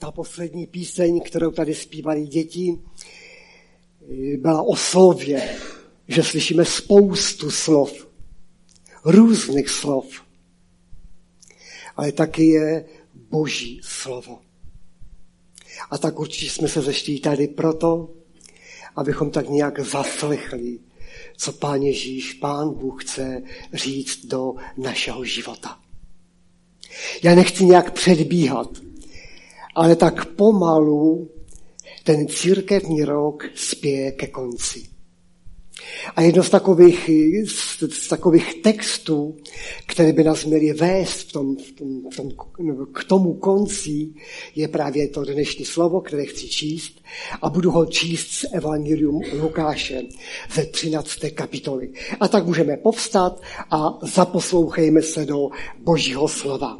Ta poslední píseň, kterou tady zpívali děti, byla o slově, že slyšíme spoustu slov, různých slov, ale taky je Boží slovo. A tak určitě jsme se zešli tady proto, abychom tak nějak zaslechli, co Pán Ježíš, Pán Bůh chce říct do našeho života. Já nechci nějak předbíhat, ale tak pomalu ten církevní rok spěje ke konci. A jedno z takových textů, které by nás měly vést k tomu konci, je právě to dnešní slovo, které chci číst, a budu ho číst z Evangelium Lukáše ze 13. kapitoly. A tak můžeme povstat a zaposlouchejme se do Božího slova.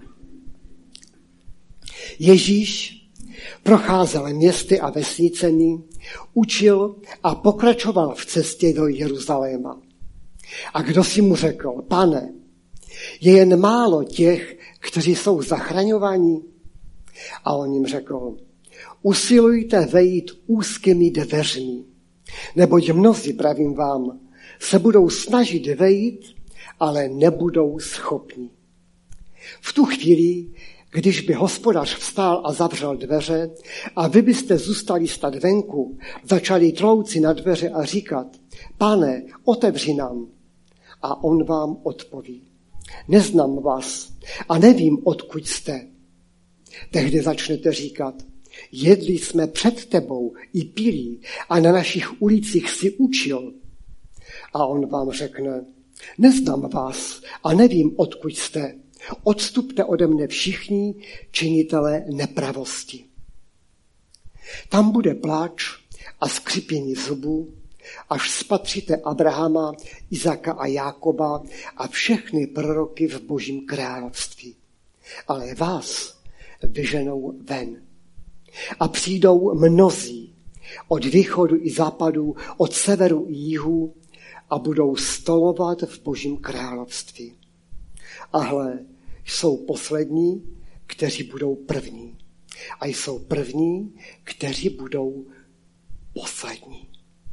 Ježíš procházel městy a vesnicemi, učil a pokračoval v cestě do Jeruzaléma. A kdo si mu řekl: Pane, je jen málo těch, kteří jsou zachraňovaní? A on jim řekl: usilujte vejít úzkými dveřmi, neboť mnozí, pravím vám, se budou snažit vejít, ale nebudou schopni. V tu chvíli, když by hospodář vstál a zavřel dveře a vy byste zůstali stát venku, začali tlouci na dveře a říkat: Pane, otevři nám. A on vám odpoví: neznám vás a nevím, odkud jste. Tehdy začnete říkat: jedli jsme před tebou i pili a na našich ulicích si učil. A on vám řekne: neznám vás a nevím, odkud jste. Odstupte ode mne všichni činitelé nepravosti. Tam bude pláč a skřípění zubů, až spatříte Abrahama, Izaka a Jákoba a všechny proroky v Božím království. Ale vás vyženou ven. A přijdou mnozí od východu i západu, od severu i jihu a budou stolovat v Božím království. A hle, jsou poslední, kteří budou první. A jsou první, kteří budou poslední.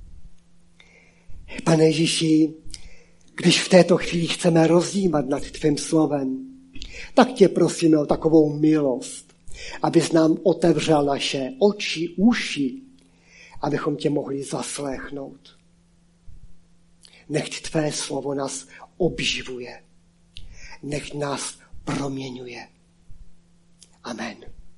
Pane Ježíši, když v této chvíli chceme rozdímat nad tvým slovem, tak tě prosíme o takovou milost, abys nám otevřel naše oči, uši, abychom tě mohli zaslechnout. Nechť tvé slovo nás obživuje. Nech nás proměňuje. Amen.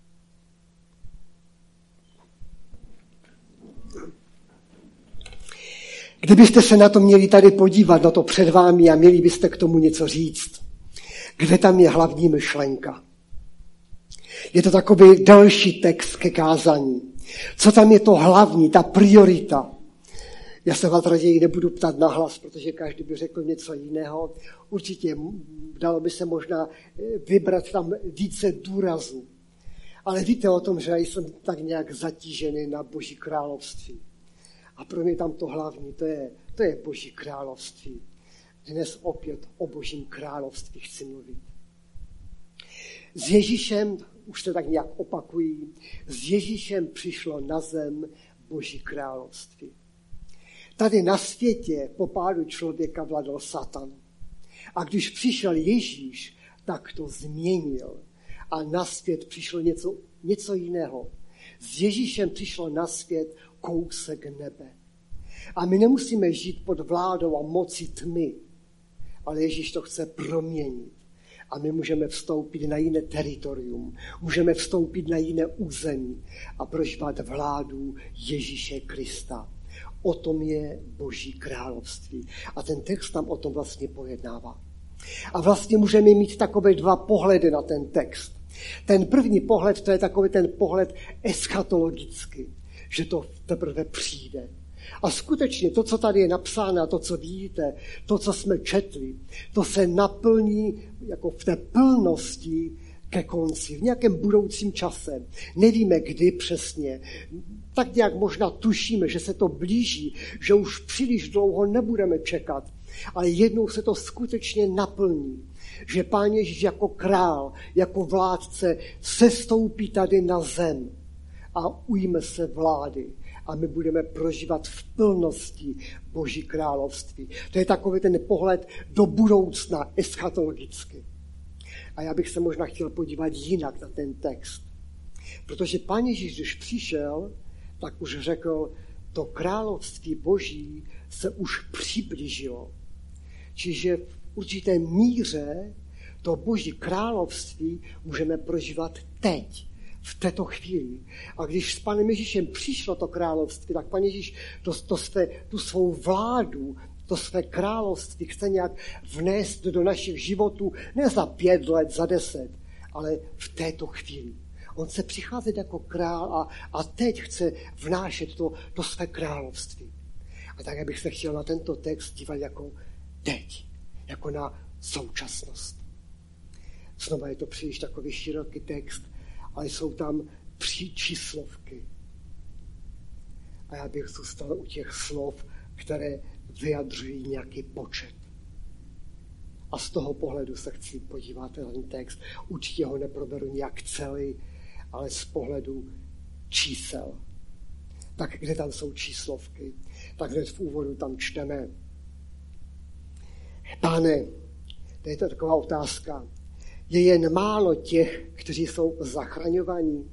Kdybyste se na to měli tady podívat, na to před vámi, a měli byste k tomu něco říct, kde tam je hlavní myšlenka? Je to takový další text ke kázání. Co tam je to hlavní, ta priorita? Já se vás raději nebudu ptát nahlas, protože každý by řekl něco jiného. Určitě dalo by se možná vybrat tam více důrazů. Ale víte o tom, že já jsem tak nějak zatížený na Boží království. A pro mě tam to hlavní, to je Boží království. Dnes opět o Božím království chci mluvit. S Ježíšem, už to tak nějak opakují, s Ježíšem přišlo na zem Boží království. Tady na světě po pádu člověka vládl Satan. A když přišel Ježíš, tak to změnil. A na svět přišlo něco jiného. S Ježíšem přišlo na svět kousek nebe. A my nemusíme žít pod vládou a mocí tmy, ale Ježíš to chce proměnit. A my můžeme vstoupit na jiné teritorium, můžeme vstoupit na jiné území a prožívat vládu Ježíše Krista. O tom je Boží království. A ten text tam o tom vlastně pojednává. A vlastně můžeme mít takové dva pohledy na ten text. Ten první pohled, to je takový ten pohled eschatologický, že to teprve přijde. A skutečně to, co tady je napsáno, to, co vidíte, to, co jsme četli, to se naplní jako v té plnosti ke konci, v nějakém budoucím čase. Nevíme, kdy přesně. Tak nějak možná tušíme, že se to blíží, že už příliš dlouho nebudeme čekat, ale jednou se to skutečně naplní, že Pán Ježíš jako král, jako vládce sestoupí tady na zem a ujme se vlády. A my budeme prožívat v plnosti Boží království. To je takový ten pohled do budoucna eschatologicky. A já bych se možná chtěl podívat jinak na ten text. Protože Pán Ježíš, když přišel, tak už řekl, to království Boží se už přiblížilo. Čiže v určité míře to Boží království můžeme prožívat teď, v této chvíli. A když s Panem Ježíšem přišlo to království, tak Pán Ježíš tu svou vládu, to své království chce nějak vnést do našich životů ne za 5 let, za 10, ale v této chvíli. On chce přicházet jako král a teď chce vnášet to své království. A tak bych se chtěl na tento text dívat jako teď, jako na současnost. Znova je to příliš takový široký text, ale jsou tam 3 číslovky. A já bych zůstal u těch slov, které vyjadřují nějaký počet. A z toho pohledu se chci podívat na ten text. Určitě ho neproberu nějak celý, ale z pohledu čísel. Tak kde tam jsou číslovky? Tak hned v úvodu tam čteme. Pane, to je to taková otázka. Je jen málo těch, kteří jsou zachraňovaní.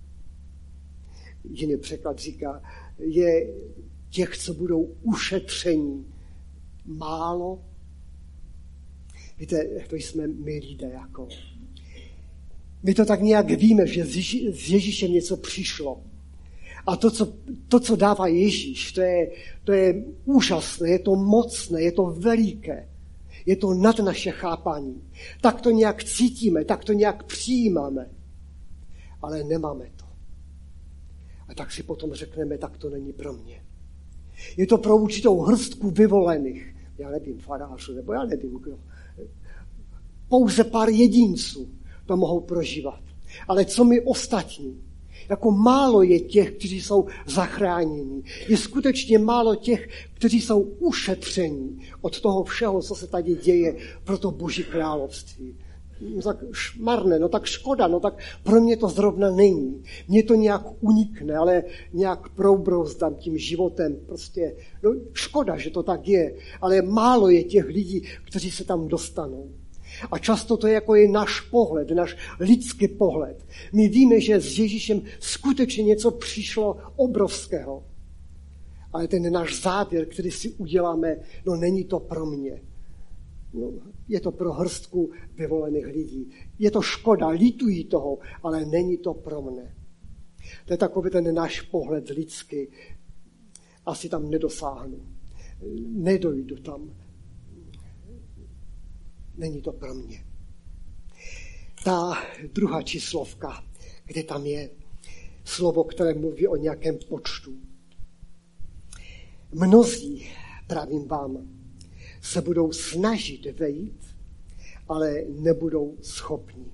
Jiný překlad říká, je těch, co budou ušetření, málo. Víte, to jsme my lidé. Jako. My to tak nějak víme, že s Ježíšem něco přišlo. A to, co dává Ježíš, to je úžasné, je to mocné, je to veliké. Je to nad naše chápání. Tak to nějak cítíme, tak to nějak přijímáme. Ale nemáme to. A tak si potom řekneme, tak to není pro mě. Je to pro určitou hrstku vyvolených. Já nevím, farářů, nebo já nevím, kdo. Pouze pár jedinců to mohou prožívat. Ale co my ostatní? Jako málo je těch, kteří jsou zachráněni. Je skutečně málo těch, kteří jsou ušetření od toho všeho, co se tady děje pro to Boží království. No tak marné, no tak škoda, no tak pro mě to zrovna není. Mně to nějak unikne, ale nějak proubrouzdám tím životem. Prostě, no škoda, že to tak je, ale málo je těch lidí, kteří se tam dostanou. A často to je jako je náš pohled, náš lidský pohled. My víme, že s Ježíšem skutečně něco přišlo obrovského. Ale ten náš závěr, který si uděláme, no není to pro mě. No, je to pro hrstku vyvolených lidí. Je to škoda, litují toho, ale není to pro mne. To je takový ten náš pohled lidský. Asi tam nedosáhnu. Nedojdu tam. Není to pro mě. Ta druhá číslovka, kde tam je slovo, které mluví o nějakém počtu. Mnozí, pravím vám, se budou snažit vejít, ale nebudou schopni.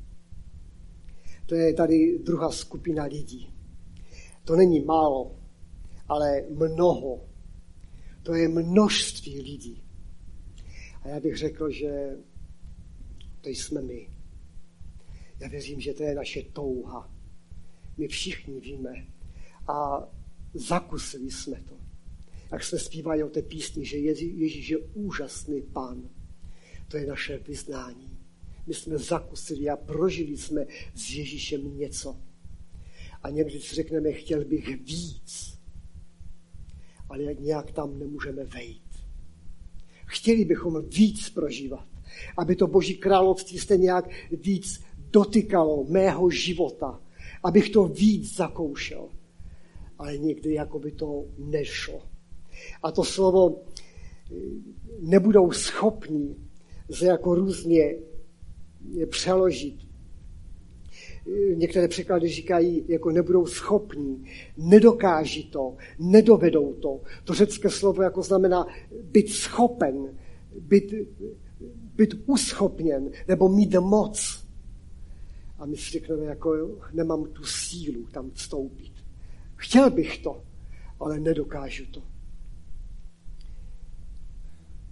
To je tady druhá skupina lidí. To není málo, ale mnoho. To je množství lidí. A já bych řekl, že to jsme my. Já věřím, že to je naše touha. My všichni víme. A zakusili jsme to. Jak se zpívají o té písni, že Ježíš je úžasný Pán. To je naše vyznání. My jsme zakusili a prožili jsme s Ježíšem něco. A někdy si řekneme, chtěl bych víc. Ale nějak tam nemůžeme vejít. Chtěli bychom víc prožívat, aby to Boží království se nějak víc dotykalo mého života, abych to víc zakoušel. Ale někdy jako by to nešlo. A to slovo nebudou schopni se jako různě přeložit. Některé překlady říkají, jako nebudou schopní, nedokáží to, nedovedou to. To řecké slovo jako znamená být schopen, být uschopněn, nebo mít moc. A my si řekneme, jako nemám tu sílu tam vstoupit. Chtěl bych to, ale nedokážu to.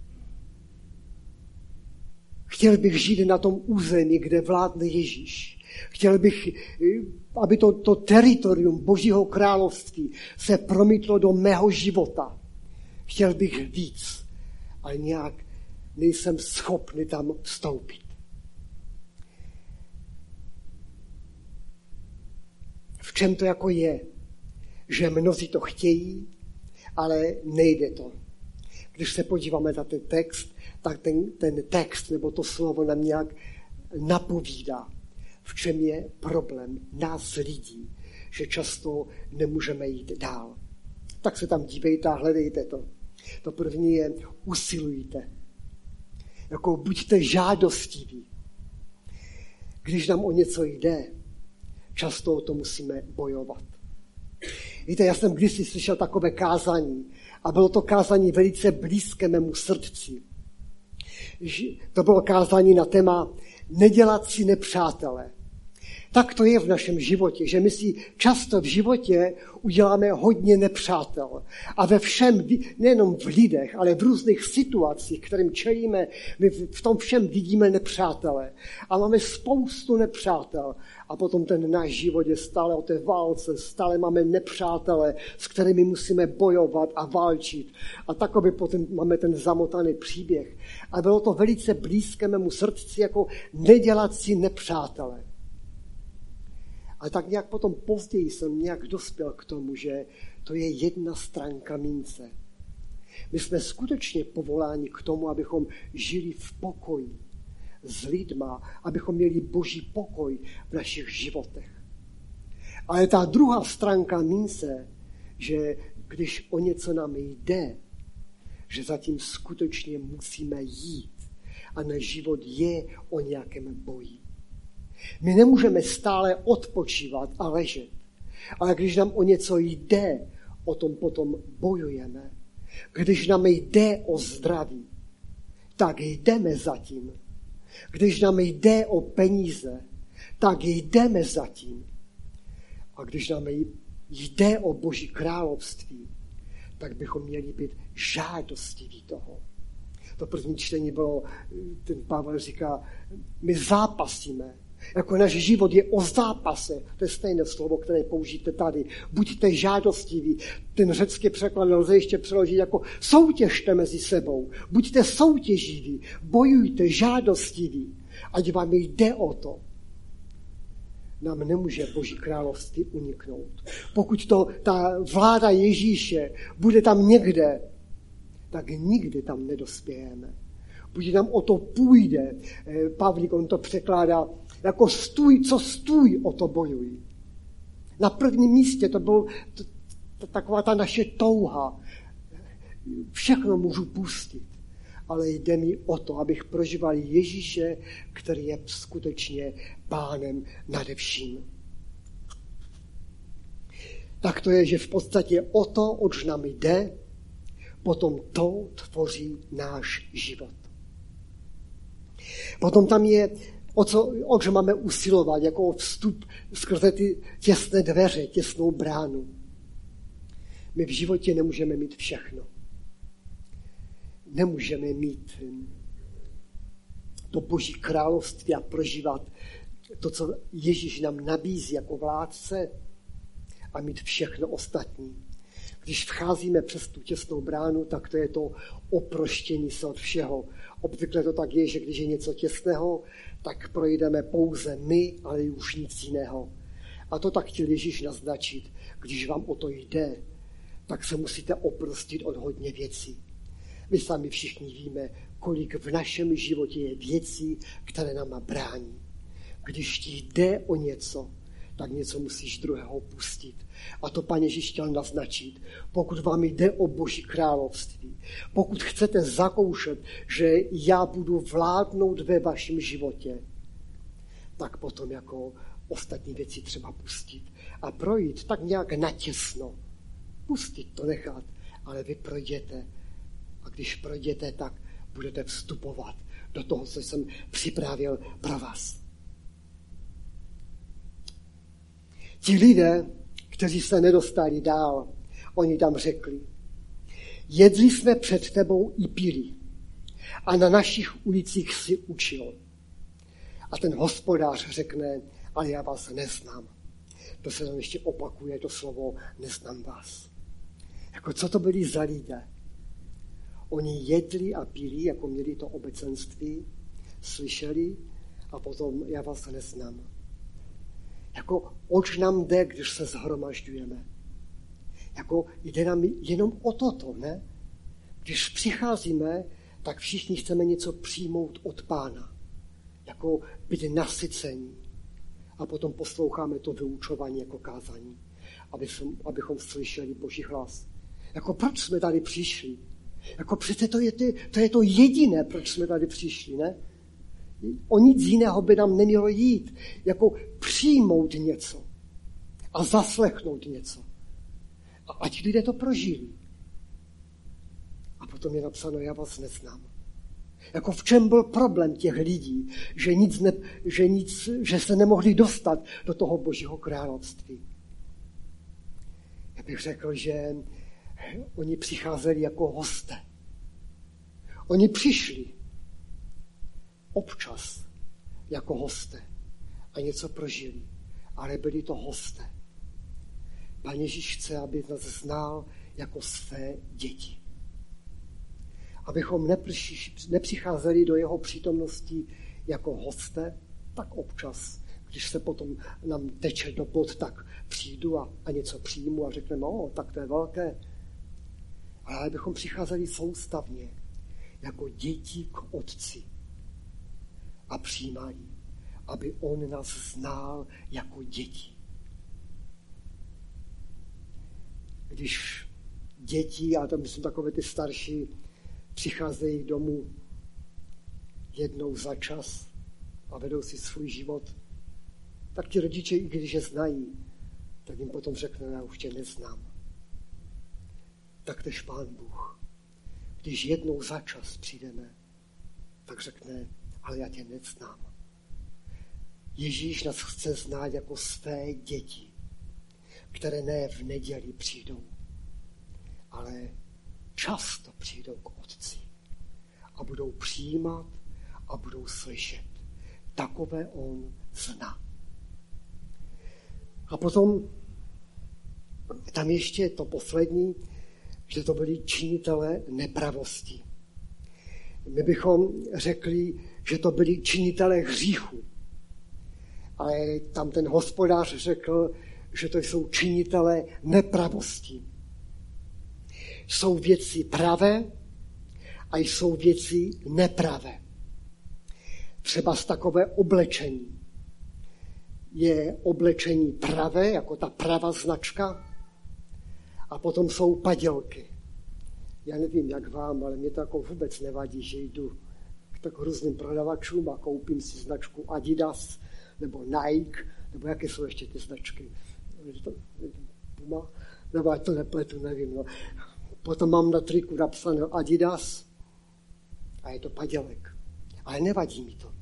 Chtěl bych žít na tom území, kde vládne Ježíš. Chtěl bych, aby to teritorium Božího království se promítlo do mého života. Chtěl bych víc, ale nějak nejsem schopný tam vstoupit. V čem to jako je? Že mnozí to chtějí, ale nejde to. Když se podíváme na ten text, tak ten text nebo to slovo nám nějak napovídá, v čem je problém nás lidí, že často nemůžeme jít dál. Tak se tam dívejte a hledejte to. To první je usilujte. Jako buďte žádostiví. Když nám o něco jde, často o to musíme bojovat. Víte, já jsem kdysi slyšel takové kázání a bylo to kázání velice blízké mému srdci. To bylo kázání na téma nedělat si nepřátele. Tak to je v našem životě, že my si často v životě uděláme hodně nepřátel. A ve všem, nejenom v lidech, ale v různých situacích, kterým čelíme, my v tom všem vidíme nepřátele. A máme spoustu nepřátel. A potom ten náš život je stále o té válce, stále máme nepřátele, s kterými musíme bojovat a válčit. A takový potom máme ten zamotaný příběh. A bylo to velice blízké mému srdci, jako nedělat si nepřátele. Ale tak nějak potom později jsem nějak dospěl k tomu, že to je jedna stránka mince. My jsme skutečně povoláni k tomu, abychom žili v pokoji s lidma, abychom měli Boží pokoj v našich životech. Ale ta druhá stránka mince, že když o něco nám jde, že zatím skutečně musíme jít a náš život je o nějakém boji. My nemůžeme stále odpočívat a ležet, ale když nám o něco jde, o tom potom bojujeme. Když nám jde o zdraví, tak jdeme za tím. Když nám jde o peníze, tak jdeme za tím. A když nám jde o Boží království, tak bychom měli být žádostiví toho. To první čtení bylo, ten Pavel říká, my zápasíme. Jako náš život je o zápase. To je stejné slovo, které použijete tady. Buďte žádostiví. Ten řecký překlad lze ještě přeložit jako soutěžte mezi sebou. Buďte soutěživí. Bojujte žádostiví. Ať vám jde o to. Nám nemůže Boží království uniknout. Pokud ta vláda Ježíše bude tam někde, tak nikdy tam nedospějeme. Pokud nám o to půjde, Pavlík, on to překládá jako stůj, o to bojuj. Na prvním místě to byl taková ta naše touha. Všechno můžu pustit, ale jde mi o to, abych prožíval Ježíše, který je skutečně pánem nade vším. Tak to je, že v podstatě o to, oč nám jde, potom to tvoří náš život. Potom tam je, oč máme usilovat, jako vstup skrze ty těsné dveře, těsnou bránu. My v životě nemůžeme mít všechno. Nemůžeme mít to Boží království a prožívat to, co Ježíš nám nabízí jako vládce a mít všechno ostatní. Když vcházíme přes tu těsnou bránu, tak to je to oproštění se od všeho. Obvykle to tak je, že když je něco těsného, tak projdeme pouze my, ale už nic jiného. A to tak chtěl Ježíš naznačit. Když vám o to jde, tak se musíte oprostit od hodně věcí. My sami všichni víme, kolik v našem životě je věcí, které nám brání. Když ti jde o něco, tak něco musíš druhého pustit. A to Pán Ježíš chtěl naznačit. Pokud vám jde o Boží království, pokud chcete zakoušet, že já budu vládnout ve vašem životě, tak potom jako ostatní věci třeba pustit. A projít tak nějak natěsno. Pustit to nechat, ale vy projděte. A když projděte, tak budete vstupovat do toho, co jsem připravil pro vás. Ti lidé, kteří se nedostali dál, oni tam řekli, jedli jsme před tebou i pili a na našich ulicích si učil. A ten hospodář řekne, ale já vás neznám. To se tam ještě opakuje, to slovo neznám vás. Jako co to byli za lidé? Oni jedli a pili, jako měli to obecenství, slyšeli a potom já vás neznám. Jako oč nám jde, když se shromažďujeme? Jako jde nám jenom o toto, ne? Když přicházíme, tak všichni chceme něco přijmout od Pána. Jako být nasycení. A potom posloucháme to vyučování jako kázání, abychom slyšeli Boží hlas. Jako proč jsme tady přišli? Jako přece to je to jediné, proč jsme tady přišli, ne? O nic jiného by nám nemělo jít. Jako přijmout něco a zaslechnout něco. A ať lidé to prožili. A potom je napsáno, já vás neznám. Jako v čem byl problém těch lidí, že se nemohli dostat do toho Božího království. Já bych řekl, že oni přicházeli jako hosté. Oni přišli občas jako hosté a něco prožili, ale byli to hosté. Pán Ježíš chce, aby nás znal jako své děti. Abychom nepřicházeli do jeho přítomnosti jako hosté, tak občas, když se potom nám teče do bod, tak přijdu a něco přijmu a řekneme, tak to je velké. Ale abychom přicházeli soustavně, jako děti k otci a přijímali, aby on nás znal jako děti. Když děti, a tam jsou takové ty starší, přicházejí domů jednou za čas a vedou si svůj život, tak ti rodiče, i když je znají, tak jim potom řekne, já už tě neznám. Tak tež Pán Bůh, když jednou za čas přijdeme, tak řekne, ale já tě neznám. Ježíš nás chce znát jako své děti, které ne v neděli přijdou, ale často přijdou k otci a budou přijímat a budou slyšet. Takové on zná. A potom tam ještě to poslední, že to byli činitelé nepravosti. My bychom řekli, že to byli činitelé hříchu. Ale tam ten hospodář řekl, že to jsou činitelé nepravosti. Jsou věci pravé a jsou věci nepravé. Třeba z takové oblečení. Je oblečení pravé, jako ta pravá značka, a potom jsou padělky. Já nevím, jak vám, ale mě to jako vůbec nevadí, že jdu k tak různým prodavačům a koupím si značku Adidas, nebo Nike, nebo jaké jsou ještě ty značky. Puma? Nebo já to nepletu, nevím. No. Potom mám na triku napsané Adidas a je to padělek. Ale nevadí mi to.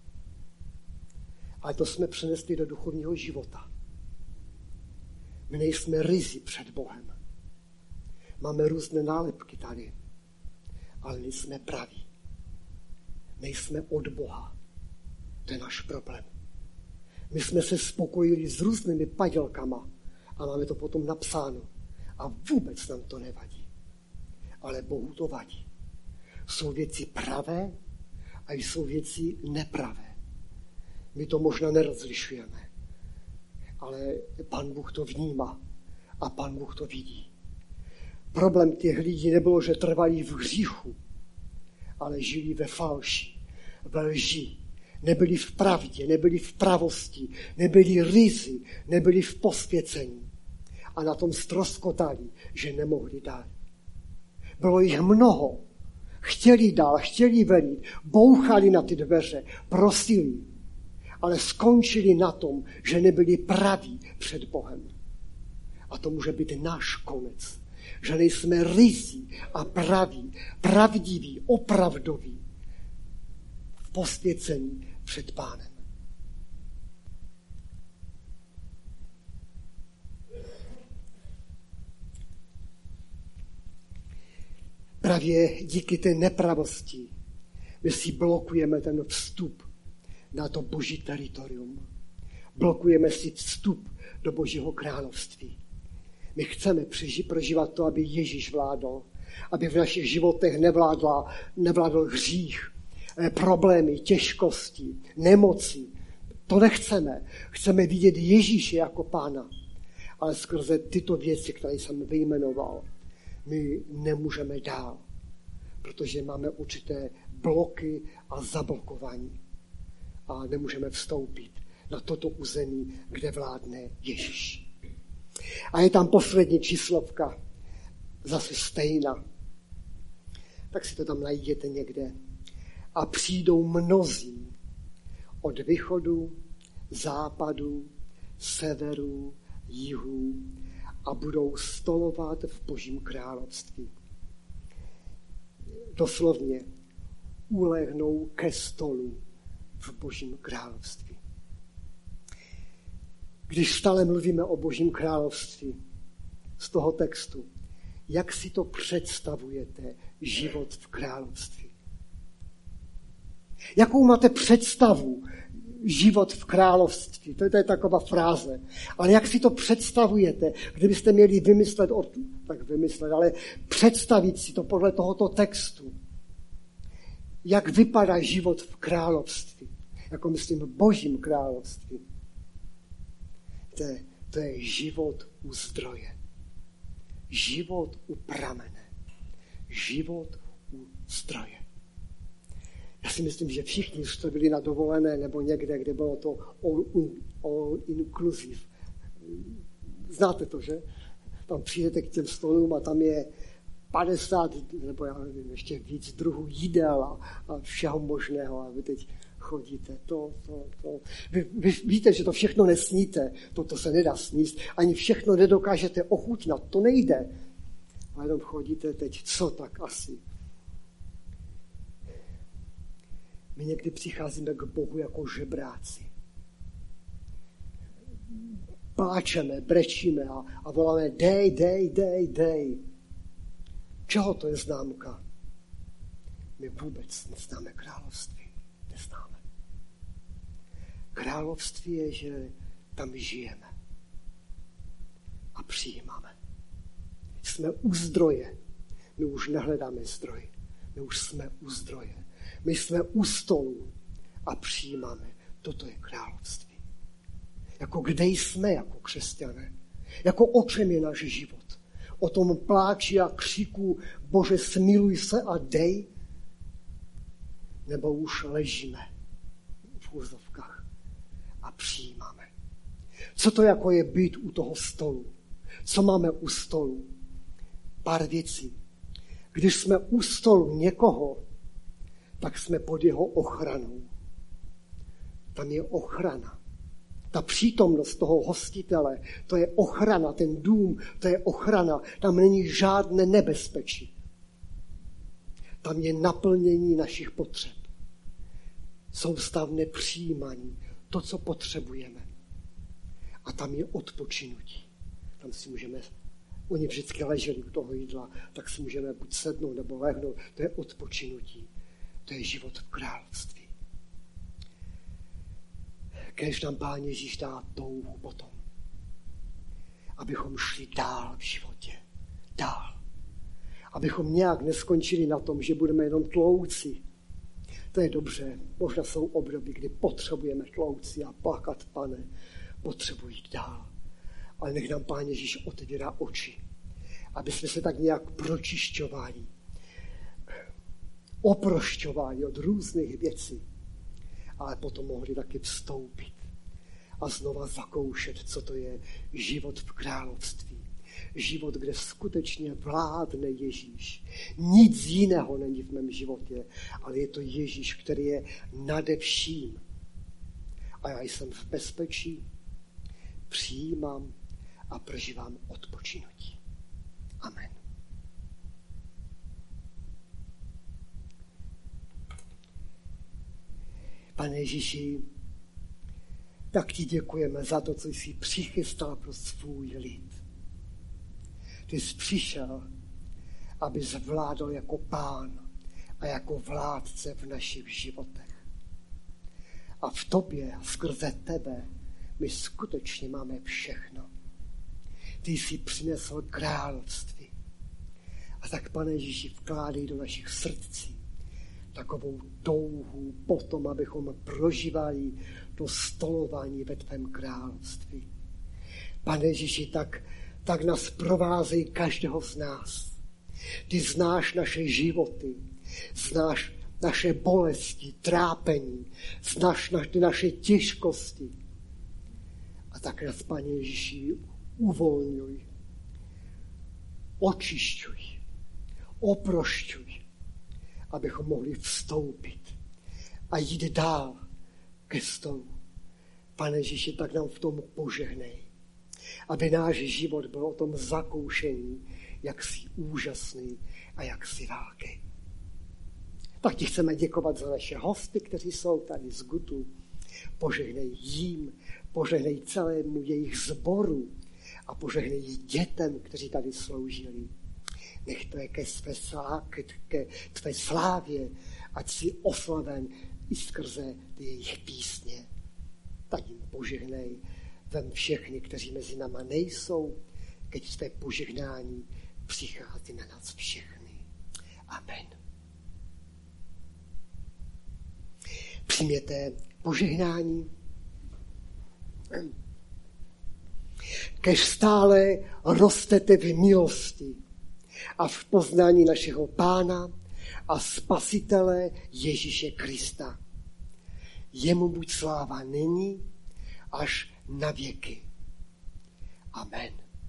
Ale to jsme přenesli do duchovního života. My nejsme ryzí před Bohem. Máme různé nálepky tady, ale nejsme praví. Nejsme od Boha. To je náš problém. My jsme se spokojili s různými padělkama a máme to potom napsáno. A vůbec nám to nevadí. Ale Bohu to vadí. Jsou věci pravé a jsou věci nepravé. My to možná nerozlišujeme, ale Pán Bůh to vnímá a Pán Bůh to vidí. Problém těch lidí nebylo, že trvali v hříchu, ale žili ve falši, ve lži. Nebyli v pravdě, nebyli v pravosti, nebyli ryzí, nebyli v posvěcení. A na tom ztroskotali, že nemohli dál. Bylo jich mnoho. Chtěli dál, chtěli venit, bouchali na ty dveře, prosili, ale skončili na tom, že nebyli praví před Bohem. A to může být náš konec. Že nejsme ryzí a praví, pravdiví, opravdoví v posvěcení před Pánem. Právě díky té nepravosti my si blokujeme ten vstup na to Boží teritorium. Blokujeme si vstup do Božího království. My chceme prožívat to, aby Ježíš vládl, aby v našich životech nevládl hřích, problémy, těžkosti, nemoci. To nechceme. Chceme vidět Ježíše jako Pána. Ale skrze tyto věci, které jsem vyjmenoval, my nemůžeme dál, protože máme určité bloky a zablokování. A nemůžeme vstoupit na toto území, kde vládne Ježíš. A je tam poslední číslovka, zase stejná. Tak si to tam najděte někde. A přijdou mnozí od východu, západu, severu, jihu a budou stolovat v Božím království. Doslovně ulehnou ke stolu v Božím království. Když stále mluvíme o Božím království z toho textu, jak si to představujete, život v království? Jakou máte představu, život v království? To je taková fráze. Ale jak si to představujete, kdybyste měli ale představit si to podle tohoto textu? Jak vypadá život v království? Jako myslím v Božím království. To je život u zdroje. Život u pramene. Život u zdroje. Já si myslím, že všichni jste byli na dovolené nebo někde, kde bylo to all inclusive. Znáte to, že? Tam přijdete k těm stolům a tam je 50 nebo já nevím, ještě víc druhů jídel a všeho možného. A vy teď chodíte, Vy víte, že to všechno nesníte, to se nedá sníst, ani všechno nedokážete ochutnat, to nejde. A jenom chodíte teď, co tak asi. My někdy přicházíme k Bohu jako žebráci. Pláčeme, brečíme a voláme dej. Čeho to je známka? My vůbec neznáme království. Neznáme. Království je, že tam žijeme a přijímáme. Jsme u zdroje. My už nehledáme zdroj. My už jsme u zdroje. My jsme u stolu a přijímáme. Toto je království. Jako kde jsme jako křesťané. Jako o čem je náš život. O tom pláči a křiku Bože, smiluj se a dej. Nebo už ležíme v úzovkách a přijímáme. Co to jako je být u toho stolu? Co máme u stolu? Pár věcí. Když jsme u stolu někoho, tak jsme pod jeho ochranou. Tam je ochrana. Ta přítomnost toho hostitele, to je ochrana, ten dům, to je ochrana. Tam není žádné nebezpečí. Tam je naplnění našich potřeb. Soustavné přijímání, to, co potřebujeme. A tam je odpočinutí. Tam si můžeme, oni vždycky leželi u toho jídla, tak si můžeme buď sednout nebo lehnout. To je odpočinutí. To je život v království. Kéž nám Pán Ježíš dá touhu potom, abychom šli dál v životě. Dál. Abychom nějak neskončili na tom, že budeme jenom tlouci. To je dobře. Možná jsou období, kdy potřebujeme tlouci a plakat, Pane, potřebuji jít dál. Ale nech nám Pán Ježíš otevírá oči, aby jsme se tak nějak pročišťovali, oprošťovali od různých věcí, ale potom mohli taky vstoupit a znova zakoušet, co to je život v království. Život, kde skutečně vládne Ježíš. Nic jiného není v mém životě, ale je to Ježíš, který je nade vším. A já jsem v bezpečí, přijímám a prožívám odpočinutí. Amen. Pane Ježíši, tak ti děkujeme za to, co jsi přichystal pro svůj lid. Ty jsi přišel, aby zvládl jako Pán a jako vládce v našich životech. A v tobě, skrze tebe, My skutečně máme všechno. Ty jsi přinesl království. A tak, Pane Ježíši, vkládej do našich srdcí takovou touhu potom, abychom prožívali to stolování ve tvém království. Pane Ježíši, tak nás provázej každého z nás. Ty znáš naše životy, znáš naše bolesti, trápení, znáš ty naše těžkosti. A tak nás, Pane Ježíši, uvolňuj, očišťuj, oprošťuj, abychom mohli vstoupit a jít dál ke stolu. Pane Ježíši, tak nám v tom požehnej, aby náš život byl o tom zakoušení, jak jsi úžasný a jak jsi velký. Tak ti chceme děkovat za naše hosty, kteří jsou tady z Gutu. Požehnej jim, požehnej celému jejich sboru a požehnej dětem, kteří tady sloužili. Nech to je ke tvé slávě, ať si oslaven i skrze ty jejich písně. Tak jim požehnej, vem všechny, kteří mezi náma nejsou, keď tvé požehnání přichází na nás všechny. Amen. Přijměte požehnání. Kež stále rostete v milosti a v poznání našeho Pána a Spasitele Ježíše Krista. Jemu buď sláva nyní až na věky. Amen.